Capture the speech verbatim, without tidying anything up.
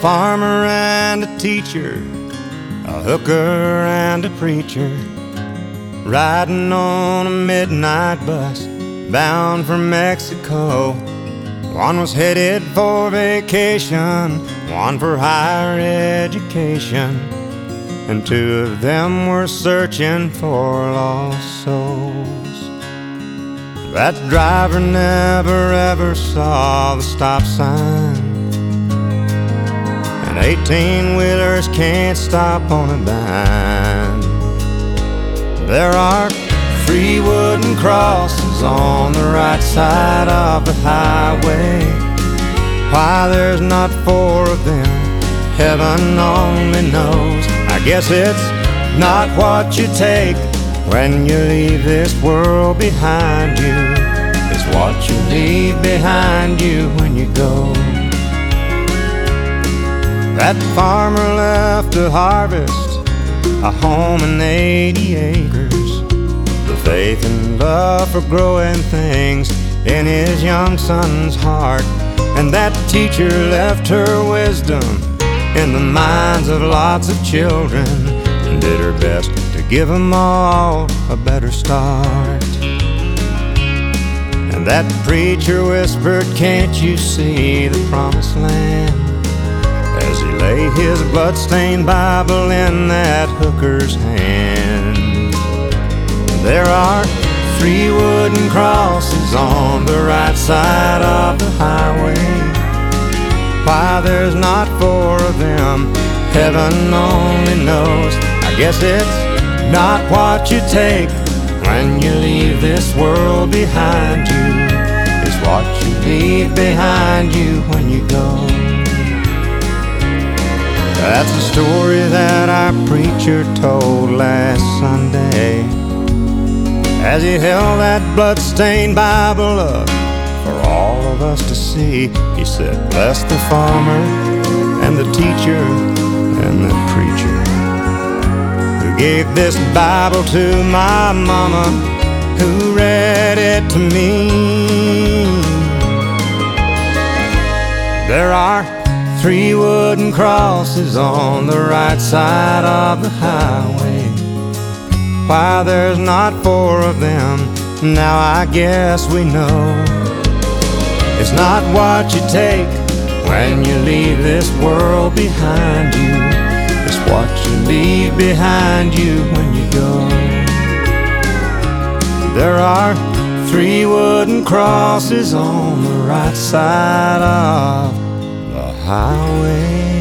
farmer and a teacher, a hooker and a preacher, riding on a midnight bus bound for Mexico. One was headed for vacation, one for higher education, and two of them were searching for lost souls. That driver never ever saw the stop sign, and eighteen-wheelers can't stop on a dime. There are three wooden crosses on the right side of the highway. Why there's not four of them, heaven only knows. I guess it's not what you take when you leave this world behind you, it's what you leave behind you when you go. That farmer left to harvest a home and eighty acres, the faith and love for growing things in his young son's heart. And that teacher left her wisdom in the minds of lots of children, and did her best to give them all a better start. And that preacher whispered, "Can't you see the promised land?" as he lay his bloodstained Bible in that hooker's hand. There are three wooden crosses on the right side of the highway. Why there's not four of them, heaven only knows. I guess it's not what you take when you leave this world behind you, it's what you leave behind you when you go. That's the story that our preacher told last Sunday as he held that blood-stained Bible up for all of us to see. He said, "Bless the farmer and the teacher and the preacher who gave this Bible to my mama, who read it to me." There are three wooden crosses on the right side of the highway. Why there's not four of them, now I guess we know. It's not what you take when you leave this world behind you, it's what you leave behind you when you go. There are three wooden crosses on the right side of the highway.